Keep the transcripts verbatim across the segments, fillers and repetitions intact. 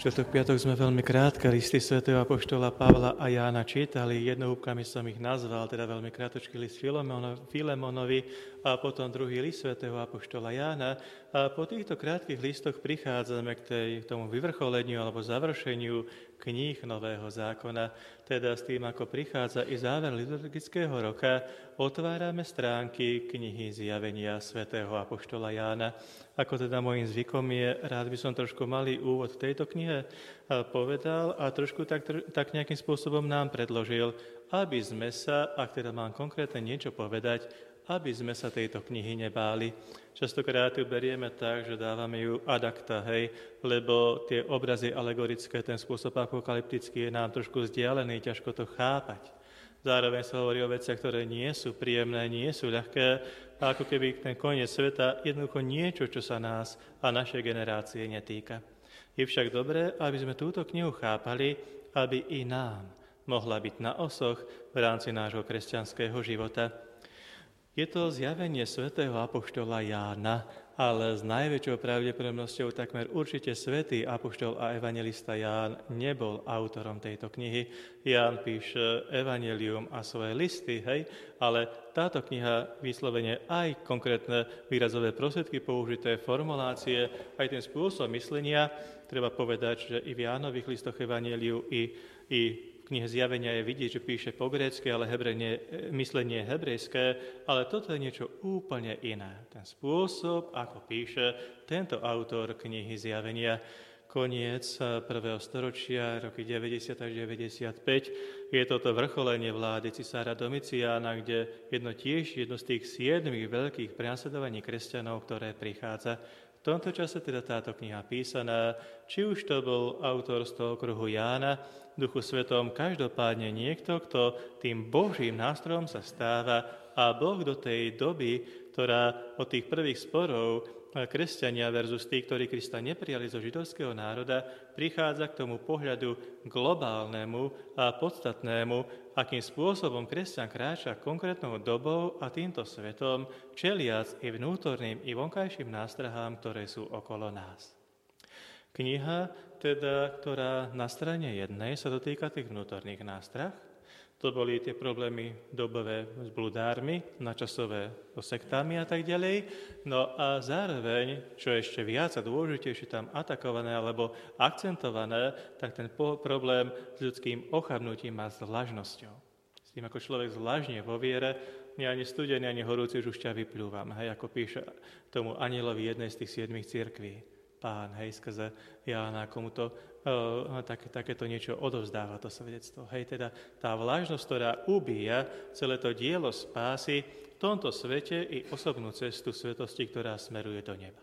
Štvrtok, piatok sme veľmi krátke listy svätého apoštola Pavla a Jána čítali. Jednohúbkami som ich nazval, teda veľmi krátkočký list Filemonovi a potom druhý list svätého apoštola Jána. A po týchto krátkych listoch prichádzame k, tej, k tomu vyvrcholeniu alebo završeniu kníh Nového zákona. Teda s tým, ako prichádza i záver liturgického roka, otvárame stránky knihy Zjavenia svätého apoštola Jána. Ako teda môjim zvykom je, rád by som trošku malý úvod v tejto knihe povedal a trošku tak, tak nejakým spôsobom nám predložil, aby sme sa, ak teda mám konkrétne niečo povedať, aby sme sa tejto knihy nebáli. Častokrát ju berieme tak, že dávame ju ad acta, hej, lebo tie obrazy alegorické, ten spôsob apokalyptický je nám trošku vzdialený, ťažko to chápať. Zároveň sa hovorí o veciach, ktoré nie sú príjemné, nie sú ľahké, a ako keby ten koniec sveta jednoducho niečo, čo sa nás a našej generácie netýka. Je však dobré, aby sme túto knihu chápali, aby i nám mohla byť na osoch v rámci nášho kresťanského života. Je to zjavenie svätého apoštola Jána, ale s najväčšou pravdepodobnosťou takmer určite svätý apoštol a evanjelista Ján nebol autorom tejto knihy. Ján píše evanjelium a svoje listy, hej, ale táto kniha vyslovene aj konkrétne výrazové prostriedky použité, formulácie, aj ten spôsob myslenia, treba povedať, že i v Jánových listoch evanjeliu, i, i v knihe Zjavenia je vidieť, že píše po grécky, ale hebrejne, myslenie je hebrejské, ale toto je niečo úplne iné. Ten spôsob, ako píše tento autor knihy Zjavenia, koniec prvého storočia, roky deväťdesiat až deväťdesiatpäť, je toto vrcholenie vlády cisára Domiciána, kde jedno tiež jedno z tých siedmých veľkých prenasledovaní kresťanov, ktoré prichádza. V tomto čase teda táto kniha písaná, či už to bol autor z toho okruhu Jána, Duchu Svetom, každopádne niekto, kto tým Božím nástrojom sa stáva a Boh do tej doby, ktorá od tých prvých sporov kresťania versus tí, ktorí Krista neprijali zo židovského národa, prichádza k tomu pohľadu globálnemu a podstatnému, akým spôsobom kresťan kráča konkrétnou dobou a týmto svetom, čeliac i vnútorným, i vonkajším nástrahám, ktoré sú okolo nás. Kniha, teda, ktorá na strane jednej sa dotýka tých vnútorných nástrah, to boli tie problémy dobové s bludármi, načasové so sektami a tak ďalej. No a zároveň, čo ešte viac a dôležitejšie tam atakované alebo akcentované, tak ten po- problém s ľudským ochabnutím a s vlažnosťou. S tým, ako človek zvlažne vo viere, nie ani studený, ani horúci už ťa vyplúvam. Hej, ako píše tomu anjelovi jednej z tých siedmých cirkví. Pán, hej, skrze Jána, komu to uh, tak, takéto niečo odovzdáva, to svedectvo. Hej, teda tá vlažnosť, ktorá ubíja celé to dielo spásy v tomto svete i osobnú cestu svetosti, ktorá smeruje do neba.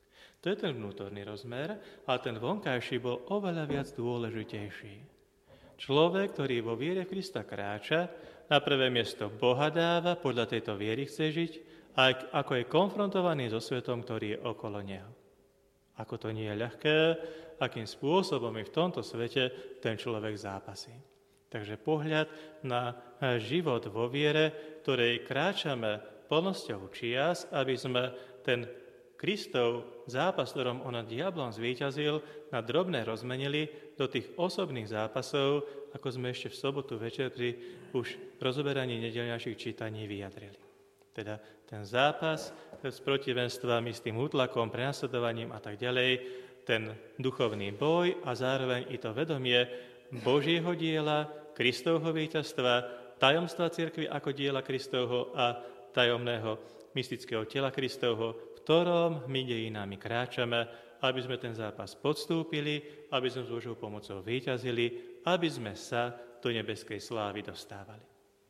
To je ten vnútorný rozmer, a ten vonkajší bol oveľa viac dôležitejší. Človek, ktorý vo viere v Krista kráča, na prvé miesto Boha dáva, podľa tejto viery chce žiť, a ako je konfrontovaný so svetom, ktorý je okolo neho. Ako to nie je ľahké, akým spôsobom je v tomto svete ten človek zápasí. Takže pohľad na život vo viere, ktorej kráčame plnosťou čias, aby sme ten Kristov zápas, ktorom on nad diablom zvíťazil, na drobné rozmenili do tých osobných zápasov, ako sme ešte v sobotu večer pri už rozoberaní nedeľňajších čítaní vyjadrili. Teda ten zápas s protivenstvami, s tým útlakom, prenasledovaním a tak ďalej, ten duchovný boj a zároveň i to vedomie Božieho diela, Kristovho víťazstva, tajomstva cirkvi ako diela Kristovho a tajomného mystického tela Kristovho, v ktorom my dejinami kráčame, aby sme ten zápas podstúpili, aby sme s Božou pomocou víťazili, aby sme sa do nebeskej slávy dostávali.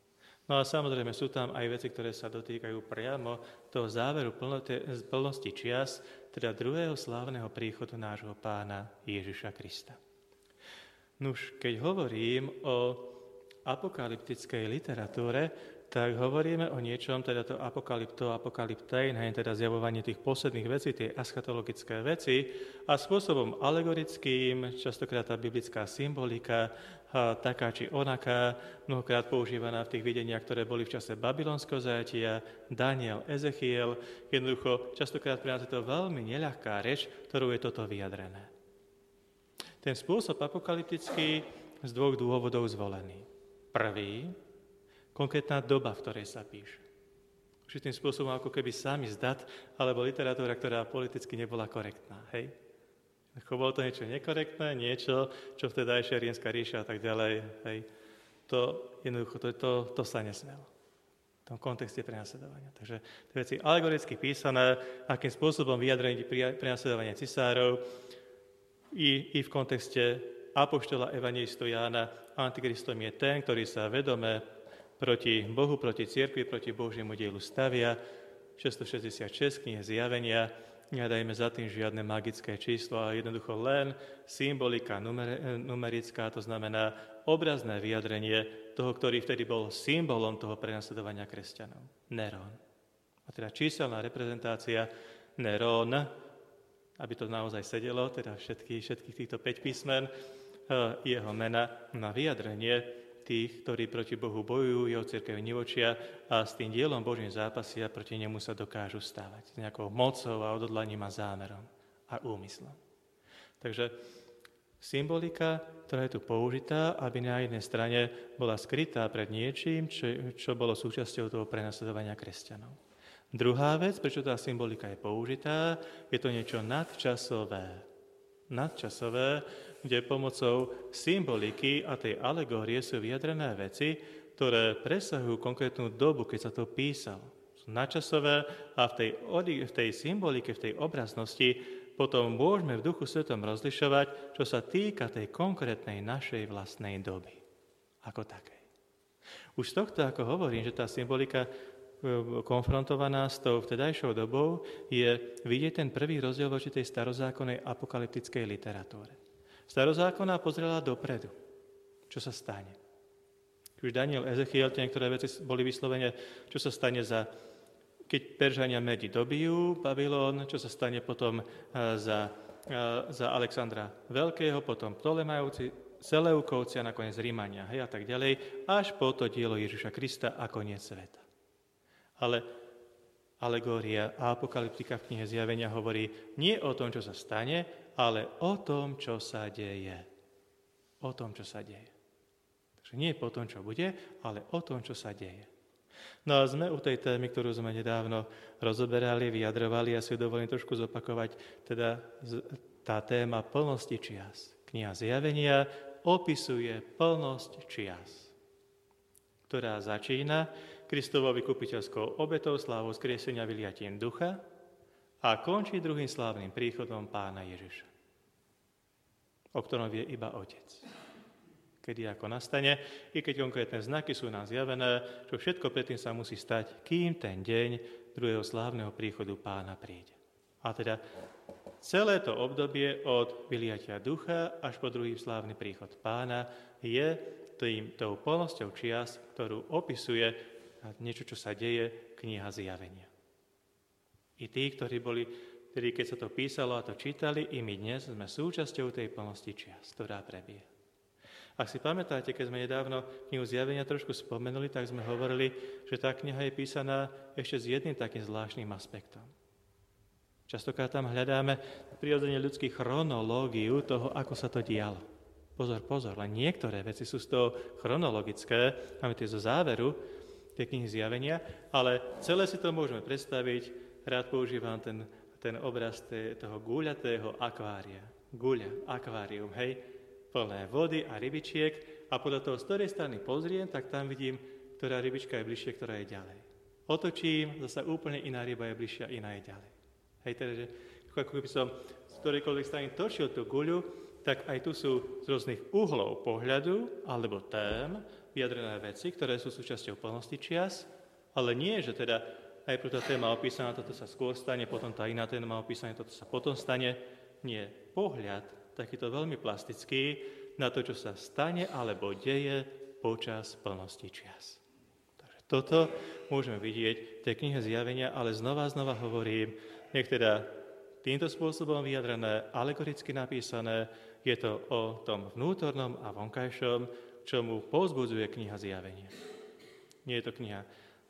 No a samozrejme sú tam aj veci, ktoré sa dotýkajú priamo toho záveru plnote, plnosti čias, teda druhého slávneho príchodu nášho Pána Ježiša Krista. Nuž, keď hovorím o apokalyptickej literatúre, tak hovoríme o niečom, teda to apokalypto, apokalyptein, hej, teda zjavovanie tých posledných vecí, tie eschatologické veci a spôsobom alegorickým, častokrát tá biblická symbolika, taká či onaká, mnohokrát používaná v tých videniach, ktoré boli v čase babylonského zajatia, Daniel, Ezechiel. Jednoducho, častokrát pre nás je to veľmi neľahká reč, ktorou je toto vyjadrené. Ten spôsob apokalyptický z dvoch dôvodov zvolený. Prvý, konkrétna doba, v ktorej sa píše. Určitým spôsobom ako keby sám zdat, alebo literatúra, ktorá politicky nebola korektná. Hej? Bolo to niečo nekorektné, niečo, čo vtedajšia rímska ríša a tak ďalej. Hej? To jednoducho, to, to, to sa nesmelo. V tom kontexte prenasledovania. Takže tie veci alegoricky písané, akým spôsobom vyjadrenie prenasledovania cisárov i, i v kontexte apoštola evangelistu Jána, Antikristom je ten, ktorý sa vedome proti Bohu, proti cirkvi, proti Božiemu dielu stavia. šesťstošesťdesiatšesť knihy Zjavenia, nehľadajme za tým žiadne magické číslo, ale jednoducho len symbolika numer, numerická, to znamená obrazné vyjadrenie toho, ktorý vtedy bol symbolom toho prenasledovania kresťanov. Nerón. A teda číselná reprezentácia Nerón, aby to naozaj sedelo, teda všetky, všetkých týchto päť písmen, jeho mena na vyjadrenie tých, ktorí proti Bohu bojujú, jeho cirkev nivočia a s tým dielom Božím zápasia proti nemu sa dokážu stávať. S nejakou mocou a odhodlaním a zámerom a úmyslom. Takže symbolika, ktorá je tu použitá, aby na jednej strane bola skrytá pred niečím, čo, čo bolo súčasťou toho prenasledovania kresťanov. Druhá vec, prečo tá symbolika je použitá, je to niečo nadčasové. Nadčasové, kde pomocou symboliky a tej alegórie sú vyjadrené veci, ktoré presahujú konkrétnu dobu, keď sa to písalo. Sú nadčasové a v tej, v tej symbolike, v tej obraznosti potom môžeme v Duchu Svetom rozlišovať, čo sa týka tej konkrétnej našej vlastnej doby. Ako takej. Už z tohto, ako hovorím, že tá symbolika konfrontovaná s tou vtedajšou dobou, je vidieť ten prvý rozdiel voči tej starozákonnej apokalyptickej literatúre. Starozákonná pozrela dopredu, čo sa stane. Už Daniel, Ezechiel, tie niektoré veci boli vyslovene, čo sa stane za, keď Peržania Medi dobijú Babylon, čo sa stane potom za, za Alexandra Veľkého, potom Ptolemajovci, Seleukovci a nakoniec Rímania, hej, a tak ďalej, až po to dielo Ježiša Krista a koniec sveta. Ale alegória a apokalyptika v knihe Zjavenia hovorí nie o tom, čo sa stane, ale o tom, čo sa deje. O tom, čo sa deje. Takže nie po tom, čo bude, ale o tom, čo sa deje. No a sme u tej témy, ktorú sme nedávno rozoberali, vyjadrovali a si dovolím trošku zopakovať, teda tá téma plnosti čias. Kniha Zjavenia opisuje plnosť čias, ktorá začína Kristovou vykupiteľskou obetou, slávou skriesenia vyliatím ducha a končí druhým slávnym príchodom Pána Ježiša, o ktorom vie iba Otec. Kedy ako nastane, i keď konkrétne znaky sú nám zjavené, čo všetko predtým sa musí stať, kým ten deň druhého slávneho príchodu Pána príde. A teda celé to obdobie od vyliatia ducha až po druhý slávny príchod Pána je tým, tou plnosťou čias, ktorú opisuje niečo, čo sa deje, kniha Zjavenia. I tí, ktorí boli, ktorí keď sa to písalo a to čítali, i my dnes sme súčasťou tej plnosti čias, ktorá prebieha. Ak si pamätáte, keď sme nedávno knihu Zjavenia trošku spomenuli, tak sme hovorili, že tá kniha je písaná ešte s jedným takým zvláštnym aspektom. Častokrát tam hľadáme prirodzene ľudskú chronológiu toho, ako sa to dialo. Pozor, pozor, len niektoré veci sú z toho chronologické, máme tie zo záveru, tie knihy Zjavenia, ale celé si to môžeme predstaviť, rád používam ten, ten obraz toho guľatého akvária. Guľa, akvárium, hej, plné vody a rybičiek a podľa toho, z ktorej strany pozriem, tak tam vidím, ktorá rybička je bližšie, ktorá je ďalej. Otočím, zasa úplne iná ryba je bližšia, iná je ďalej. Hej, teda, že ako by som z ktorejkoľvek strany točil tú guľu, tak aj tu sú z rôznych uhlov pohľadu alebo tém vyjadrené veci, ktoré sú súčasťou plnosti čias, ale nie, že teda najprv tá téma opísaná, toto sa skôr stane, potom tá iná téma opísaná, toto sa potom stane. Nie, pohľad takýto veľmi plastický na to, čo sa stane alebo deje počas plnosti čias. Takže toto môžeme vidieť v tej knihe Zjavenia, ale znova a znova hovorím, nech teda týmto spôsobom vyjadrené, alegoricky napísané, je to o tom vnútornom a vonkajšom, čomu povzbudzuje kniha Zjavenia. Nie je to kniha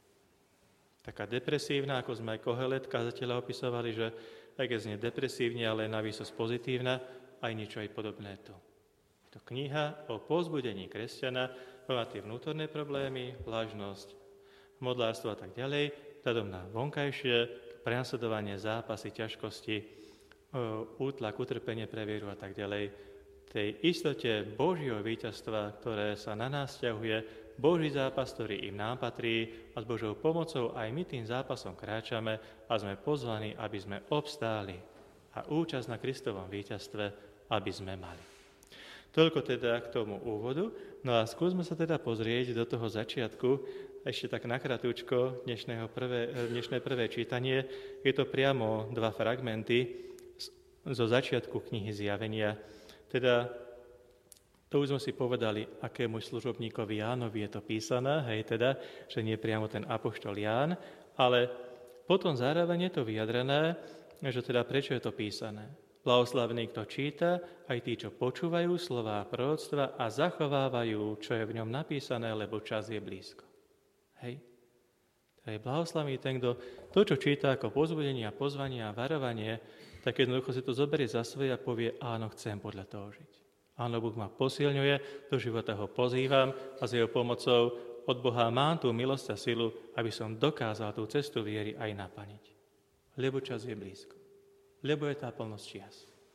taká depresívna, ako sme aj Kohelet, kazateľa opisovali, že aj keď znie depresívne, ale je na výsosť pozitívna, aj niečo aj podobné tu. Je to kniha o povzbudení kresťana, má tie vnútorné problémy, vlažnosť, modlárstvo a tak ďalej, vzhľadom na vonkajšie, prenasledovanie, zápasy, ťažkosti, útlak, utrpenie pre vieru a tak ďalej. Tej istote Božieho víťazstva, ktoré sa na nás ťahuje, Boží zápas, ktorý im nám patrí a s Božou pomocou aj my tým zápasom kráčame a sme pozvaní, aby sme obstáli a účasť na Kristovom víťazstve, aby sme mali. Toľko teda k tomu úvodu. No a skúsme sa teda pozrieť do toho začiatku, ešte tak nakratúčko, dnešného prvé, dnešné prvé čítanie. Je to priamo dva fragmenty zo začiatku knihy Zjavenia. Teda to už sme si povedali, akému služobníkovi Jánovi je to písané, hej teda, že nie priamo ten apoštol Ján, ale potom zároveň je to vyjadrené, že teda prečo je to písané. Blahoslavený, kto číta, aj tí, čo počúvajú slová proroctva a zachovávajú, čo je v ňom napísané, lebo čas je blízko. Hej? To je blahoslavený ten, kto to, čo číta ako pozbudenie a pozvanie a varovanie, tak jednoducho si to zoberie za svoje a povie, áno, chcem podľa toho žiť. Áno, Boh ma posilňuje, do života ho pozývam a s jeho pomocou od Boha mám tú milosť a silu, aby som dokázal tú cestu viery aj naplniť. Lebo čas je blízko. Lebo je tá plnosť čias.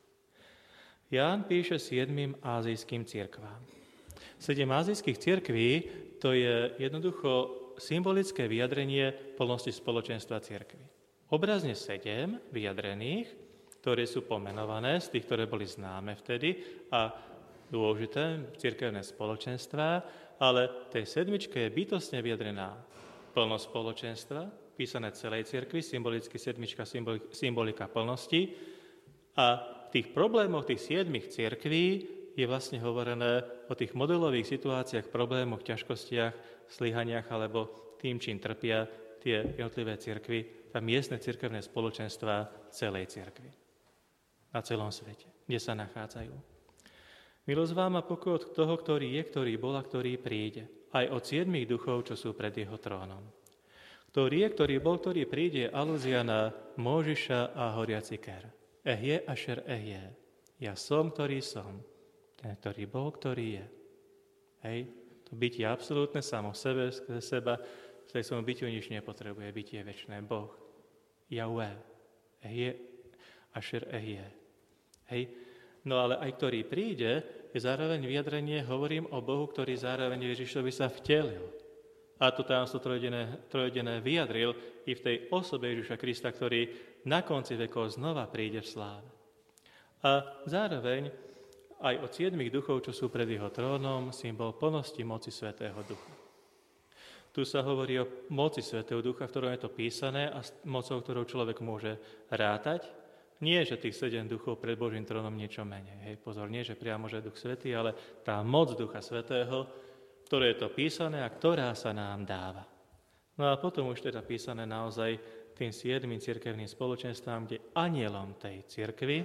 Ján píše siedmym ázijským cirkvám. Sedem ázijských cirkví to je jednoducho symbolické vyjadrenie plnosti spoločenstva cirkvi. Obrazne sedem vyjadrených, ktoré sú pomenované z tých, ktoré boli známe vtedy a dôležité cirkevné spoločenstvá, ale tej sedmičke je bytostne vyjadrená plnosť spoločenstva, písané celej cirkvi, symbolicky sedmička, symbolika plnosti. A v tých problémoch tých siedmich cirkví je vlastne hovorené o tých modelových situáciách, problémoch, ťažkostiach, slíhaniach alebo tým, čím trpia tie jednotlivé cirkvi, tá miestne cirkevné spoločenstvá celej cirkvi na celom svete, kde sa nachádzajú. Milosť vám a pokoj od toho, ktorý je, ktorý bol a ktorý príde, aj od siedmých duchov, čo sú pred jeho trónom. Ktorý je, ktorý bol, ktorý príde, je alúzia na Móžiša a horiaci ker. Eh je, ašer eh je. Ja som, ktorý som. Ten, ktorý bol, ktorý je. Hej, to bytie absolútne samo v sebe, skrze seba, v tej svojom bytiu nič nepotrebuje. Bytie je večné. Boh. Jahve. Eh je, ašer eh je. Hej, no ale aj ktorý príde, je zároveň vyjadrenie, hovorím o Bohu, ktorý zároveň Ježišovi sa vtelil. A to tajomstvo trojedené, trojedené vyjadril i v tej osobe Ježiša Krista, ktorý na konci vekov znova príde v sláve. A zároveň aj od siedmých duchov, čo sú pred jeho trónom, symbol plnosti moci Svätého Ducha. Tu sa hovorí o moci Svätého Ducha, v ktorom je to písané a mocou, ktorou človek môže rátať. Nie, že tých sedem duchov pred Božím trónom niečo menej. Hej, pozor, nie, že priamo, že Duch Svätý, ale tá moc Ducha Svätého, ktoré je to písané a ktorá sa nám dáva. No a potom už teda písané naozaj tým siedmým cirkevným spoločenstvám, kde anielom tej cirkvi,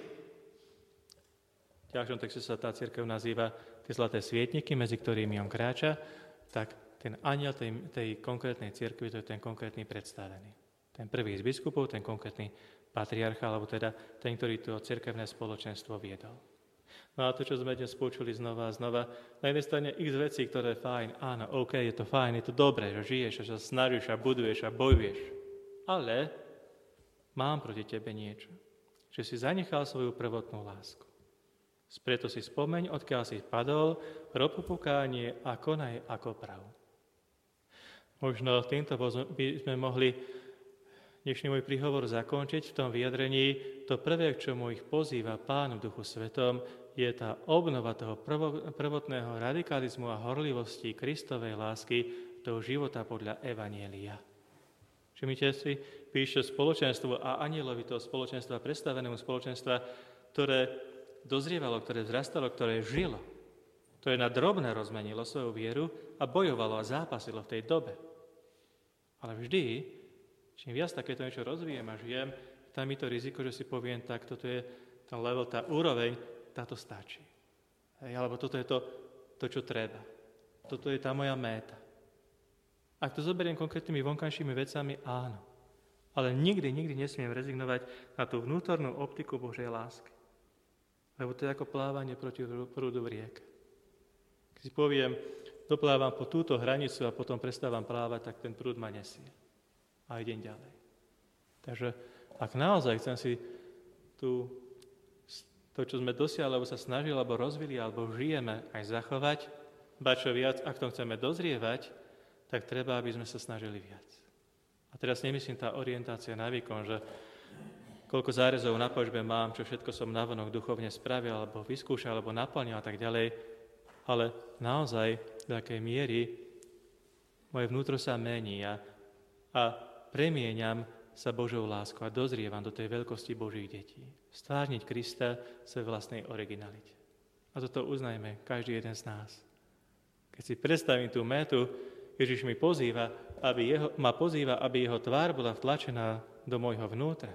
v ďalšom texte sa tá cirkev nazýva tie zlaté svietniky, medzi ktorými on kráča, tak ten aniel tej, tej konkrétnej cirkvi, to je ten konkrétny predstavený. Ten prvý z biskupov, ten konkrétny patriarcha, alebo teda ten, ktorý to cirkevné spoločenstvo viedol. No a to, čo sme dnes počuli znova a znova, na jednej strane x vecí, ktoré je fajn, áno, OK, je to fajn, je to dobré, že žiješ, že sa snažíš a buduješ a bojuješ. Ale mám proti tebe niečo, že si zanechal svoju prvotnú lásku. Preto si spomeň, odkiaľ si padol, rob pokánie a konaj ako prav. Možno týmto by sme mohli dnešný môj príhovor zakončiť v tom vyjadrení. To prvé, k čomu ich pozýva Pán v Duchu Svetom, je tá obnova toho prvotného radikalizmu a horlivosti Kristovej lásky do života podľa Evanjelia. Všimnite si, píše spoločenstvo a anielovi toho spoločenstva, predstavenému spoločenstva, ktoré dozrievalo, ktoré vzrastalo, ktoré žilo, ktoré na drobné rozmenilo svoju vieru a bojovalo a zápasilo v tej dobe. Ale vždy, čím viac takéto niečo rozvíjem a žijem, tam je to riziko, že si poviem, tak toto je ten level, tá úroveň, táto stačí. Hej, alebo toto je to, to, čo treba. Toto je tá moja méta. Ak to zoberiem konkrétnymi vonkajšími vecami, áno. Ale nikdy, nikdy nesmiem rezignovať na tú vnútornú optiku Božej lásky. Lebo to je ako plávanie proti prúdu v rieke. Keď si poviem, doplávam po túto hranicu a potom prestávam plávať, tak ten prúd ma nesie. A idem ďalej. Takže ak naozaj chcem si tú, to, čo sme dosiahli, alebo sa snažili, alebo rozvili, alebo žijeme, aj zachovať, ba čo viac, ak to chceme dozrievať, tak treba, aby sme sa snažili viac. A teraz nemyslím tá orientácia na výkon, že koľko zárezov na počbe mám, čo všetko som navonok duchovne spravil, alebo vyskúšal, alebo naplnil a tak ďalej, ale naozaj do akej miery moje vnútro sa mení a, a premieňam sa Božou láskou a dozrievam do tej veľkosti Božích detí. Stvárniť Krista svojej vlastnej originalite. A toto uznajme, každý jeden z nás. Keď si predstavím tú metu, Ježiš mi pozýva, aby jeho, ma pozýva, aby jeho tvár bola vtlačená do môjho vnútra.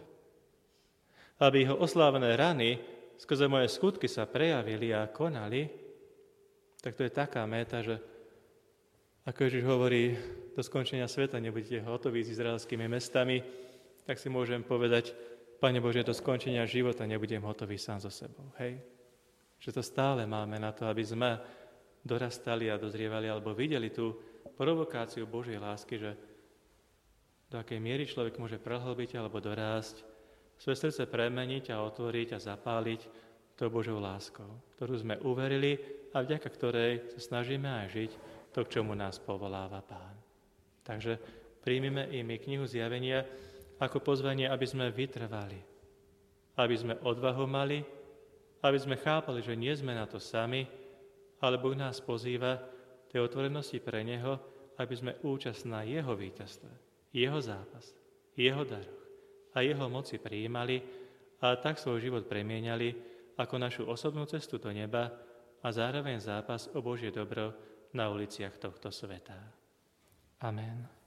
Aby jeho oslávené rany skrze moje skutky sa prejavili a konali, tak to je taká méta, že ako Ježiš hovorí, do skončenia sveta nebudete hotoví s izraelskými mestami, tak si môžem povedať, Pane Bože, do skončenia života nebudem hotový sám so sebou. Hej? Že to stále máme na to, aby sme dorastali a dozrievali, alebo videli tú provokáciu Božej lásky, že do akej miery človek môže prehlbiť alebo dorásť, svoje srdce premeniť a otvoriť a zapáliť to Božou láskou, ktorú sme uverili a vďaka ktorej sa snažíme aj žiť to, k čomu nás povoláva Pán. Takže príjmime i my knihu Zjavenia ako pozvanie, aby sme vytrvali, aby sme odvahu mali, aby sme chápali, že nie sme na to sami, ale Boh nás pozýva tej otvorenosti pre Neho, aby sme účasť na Jeho víťazstve, Jeho zápas, Jeho daroch a Jeho moci prijímali a tak svoj život premieňali ako našu osobnú cestu do neba a zároveň zápas o Božie dobro na uliciach tohto sveta. Amen.